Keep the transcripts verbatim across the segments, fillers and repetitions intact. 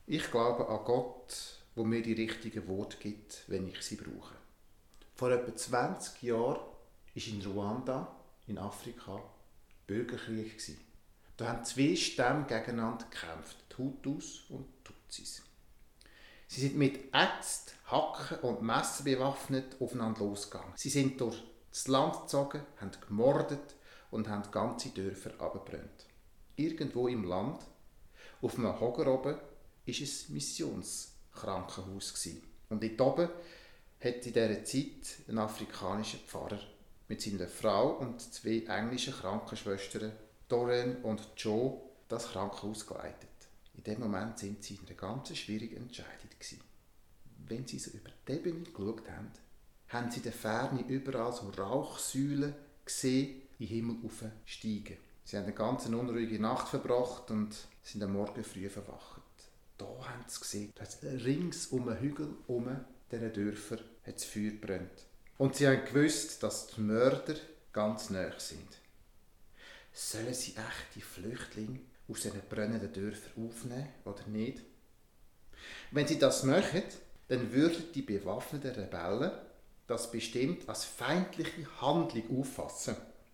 Ich glaube an Gott, der mir die richtigen Worte gibt, wenn ich sie brauche. Vor etwa zwanzig Jahren war in Ruanda, in Afrika, Bürgerkrieg. Da haben zwei Stämme gegeneinander gekämpft, die Hutus und die Tutsis. Sie sind mit Äxten, Hacken und Messer bewaffnet aufeinander losgegangen. Sie sind durch das Land gezogen, haben gemordet und haben ganze Dörfer abgebrannt. Irgendwo im Land, auf einem Hocker oben, war ein Missionskrankenhaus. Und dort oben hat in dieser Zeit ein afrikanischer Pfarrer mit seiner Frau und zwei englischen Krankenschwestern, Doreen und Joe, das Krankenhaus geleitet. In dem Moment sind sie in einer ganz schwierigen Entscheidung gewesen. Wenn sie so über die Ebene geschaut haben, haben sie in der Ferne überall so Rauchsäulen gesehen, in den Himmel aufsteigen. Sie haben eine ganz unruhige Nacht verbracht und sind am Morgen früh verwacht. Da haben sie gesehen, dass rings um den Hügel um diesen Dörfer hat das Feuer brennt. Und sie haben gewusst, dass die Mörder ganz nahe sind. Sollen sie echt die Flüchtlinge aus diesen brennenden Dörfern aufnehmen oder nicht? Wenn sie das möchten, dann würden die bewaffneten Rebellen das bestimmt als feindliche Handlung auffassen.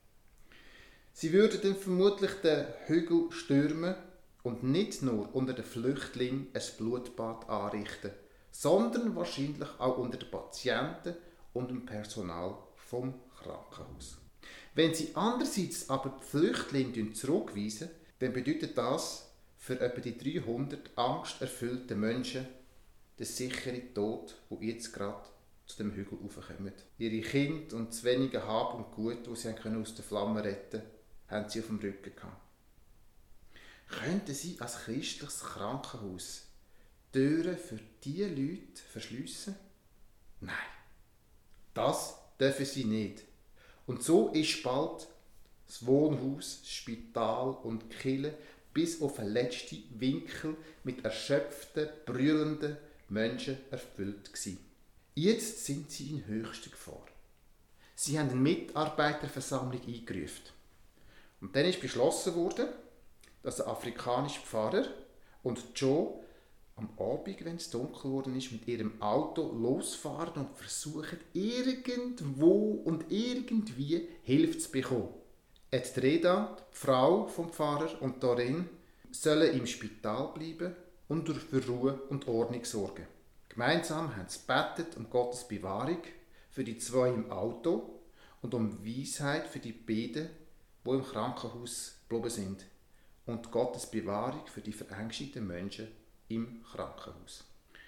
Sie würden dann vermutlich den Hügel stürmen und nicht nur unter den Flüchtlingen ein Blutbad anrichten, sondern wahrscheinlich auch unter den Patienten und dem Personal vom Krankenhaus. Wenn sie andererseits aber die Flüchtlinge zurückweisen, dann bedeutet das für etwa die dreihundert angsterfüllten Menschen den sicheren Tod, der jetzt gerade zu dem Hügel raufkommen. Ihre Kinder und das wenige Hab und Gut, das sie aus den Flammen retten konnten, haben sie auf dem Rücken gehabt. Könnten sie als christliches Krankenhaus Türen für diese Leute verschliessen? Nein, das dürfen sie nicht. Und so ist bald das Wohnhaus, das Spital und die Kirche bis auf den letzten Winkel mit erschöpften, brüllenden Menschen erfüllt gewesen. Jetzt sind sie in höchster Gefahr. Sie haben eine Mitarbeiterversammlung eingerufen. Und dann ist beschlossen worden, dass der afrikanische Pfarrer und Joe am Abend, wenn es dunkel geworden ist, mit ihrem Auto losfahren und versuchen, irgendwo und irgendwie Hilfe zu bekommen. Die Reda, die Frau vom Pfarrer und Doreen, sollen im Spital bleiben und für Ruhe und Ordnung sorgen. Gemeinsam haben sie gebetet um Gottes Bewahrung für die zwei im Auto und um Weisheit für die beiden, die im Krankenhaus geblieben sind, und Gottes Bewahrung für die verängstigten Menschen im Krankenhaus.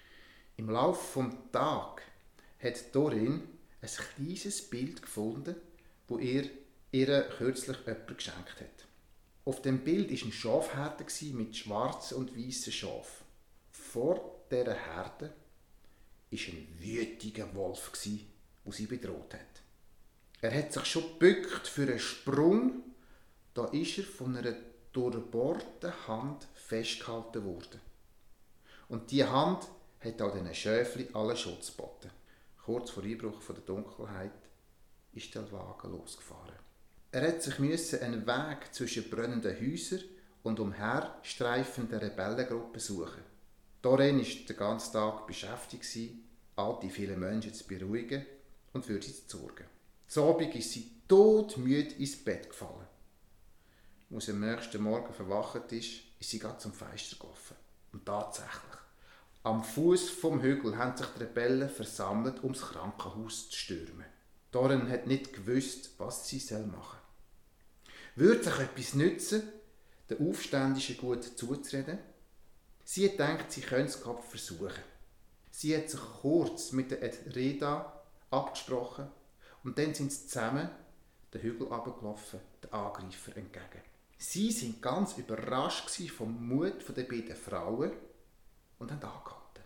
Im Laufe des Tages hat Doreen ein kleines Bild gefunden, das ihr, ihr kürzlich jemand geschenkt hat. Auf dem Bild war ein Schafherde mit schwarzen und weißen Schafen. Vor dieser Herde war ein wütiger Wolf, der sie bedroht hat. Er hat sich schon gebückt für einen Sprung, da ist er von einer durchbohrten Hand festgehalten worden. Und diese Hand hat auch diesen Schäfchen allen Schutz geboten. Kurz vor Einbruch der Dunkelheit ist der Wagen losgefahren. Er hat sich einen Weg zwischen brennenden Häusern und umherstreifenden Rebellengruppen suchen. Doreen war den ganzen Tag beschäftigt, all die vielen Menschen zu beruhigen und für sie zu sorgen. Zu Abend ist sie todmüde ins Bett gefallen. Als sie am nächsten Morgen verwacht ist, ist sie gerade zum Fenster gelaufen. Und tatsächlich, am Fuß vom Hügel haben sich die Rebellen versammelt, um das Krankenhaus zu stürmen. Doreen hat nicht gewusst, was sie machen soll. Würde sich etwas nützen, den Aufständischen gut zuzureden? Sie hat gedacht, sie könne es versuchen. Sie hat sich kurz mit der Reda abgesprochen und dann sind sie zusammen den Hügel runtergelaufen, den Angreifer entgegen. Sie waren ganz überrascht vom Mut der beiden Frauen und haben angehalten.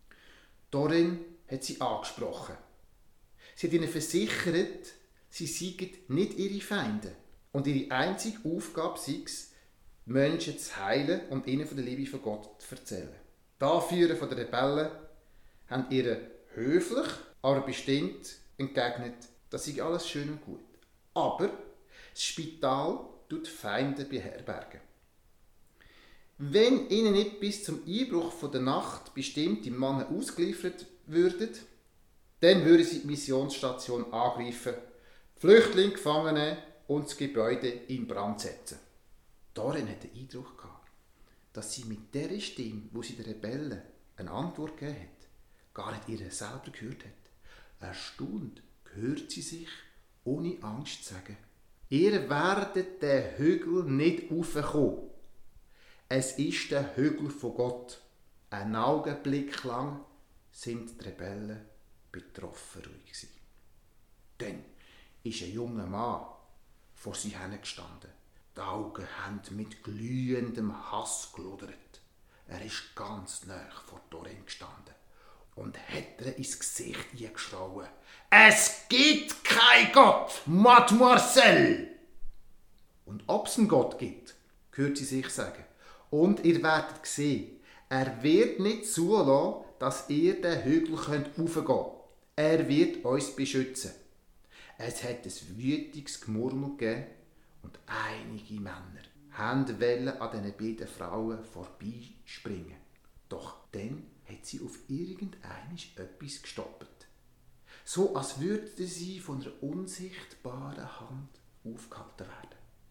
Doreen hat sie angesprochen. Sie hat ihnen versichert, sie seien nicht ihre Feinde und ihre einzige Aufgabe sei es, Menschen zu heilen und ihnen von der Liebe von Gott zu erzählen. Die Anführer der Rebellen haben ihr höflich, aber bestimmt entgegnet, das sei alles schön und gut. Aber das Spital tut Feinde beherbergen. Wenn ihnen nicht bis zum Einbruch von der Nacht bestimmte Männer ausgeliefert würden, dann würden sie die Missionsstation angreifen, die Flüchtlinge gefangen nehmen und das Gebäude in Brand setzen. Doren hatte den Eindruck gehabt, dass sie mit der Stimme, wo sie den Rebellen eine Antwort gegeben hat, gar nicht ihr selber gehört hat. Erstaunt hört sie sich, ohne Angst zu sagen: Ihr werdet den Hügel nicht raufkommen. Es ist der Hügel von Gott. Einen Augenblick lang sind die Rebellen betroffen ruhig gewesen. Dann ist ein junger Mann vor sie hingestanden. Die Augen haben mit glühendem Hass gelodert. Er ist ganz nahe vor Doreen gestanden und hat ihr ins Gesicht eingeschrauen: Es gibt keinen Gott, Mademoiselle! Und ob es einen Gott gibt, hört sie sich sagen. Und ihr werdet sehen, er wird nicht zulassen, dass ihr den Hügel raufgehen könnt. Er wird uns beschützen. Es hat ein wütiges Gemurmel gegeben und einige Männer wollten an diesen beiden Frauen vorbeispringen. Doch dann hat sie auf irgendeines etwas gestoppt. So als würden sie von einer unsichtbaren Hand aufgehalten werden.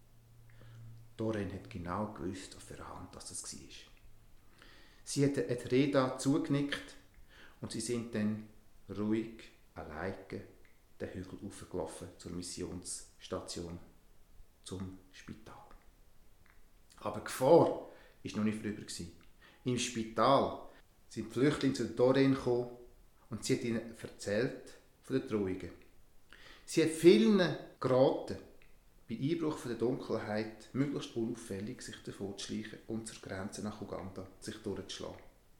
Doreen hat genau gewusst, auf welcher Hand das war. Sie hat Reda zugenickt und sie sind dann ruhig, alleine den Hügel hochgelaufen zur Missionsstation, zum Spital. Aber die Gefahr war noch nicht vorüber. Im Spital sind die Flüchtlinge zu Doreen gekommen und sie hat ihnen erzählt von den Drohungen. Sie hat vielen geraten, bei Einbruch von der Dunkelheit möglichst unauffällig sich davon zu schleichen und zur Grenze nach Uganda sich durchzuschlagen.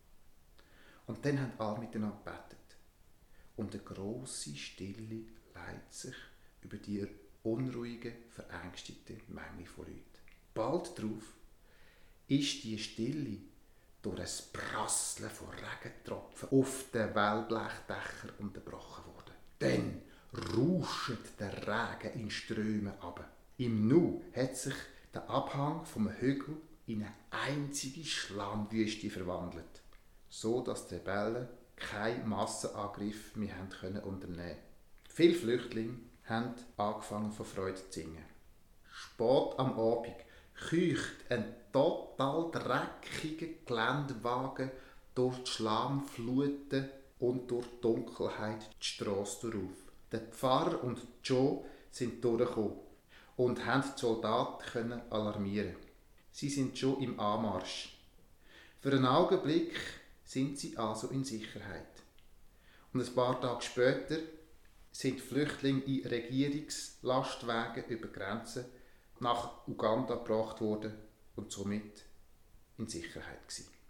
Und dann haben alle miteinander gebetet. Und eine grosse Stille leitet sich über die unruhige, verängstete Menge von Leuten. Bald darauf ist die Stille durch ein Prasseln von Regentropfen auf den Wellblechdächern unterbrochen worden. Dann rauscht der Regen in Strömen ab. Im Nu hat sich der Abhang vom Hügel in eine einzige Schlammwüste verwandelt, so dass die Rebellen keinen Massenangriff mehr unternehmen konnten. Viele Flüchtlinge haben angefangen von Freude zu singen. Spät am Abend keucht ein total dreckiger Geländewagen durch die Schlammfluten und durch die Dunkelheit die Strasse darauf. Der Pfarrer und Joe sind durchgekommen und haben die Soldaten alarmieren. Sie sind schon im Anmarsch. Für einen Augenblick sind sie also in Sicherheit. Und ein paar Tage später sind die Flüchtlinge in Regierungslastwagen über die Grenze nach Uganda gebracht worden und somit in Sicherheit gewesen.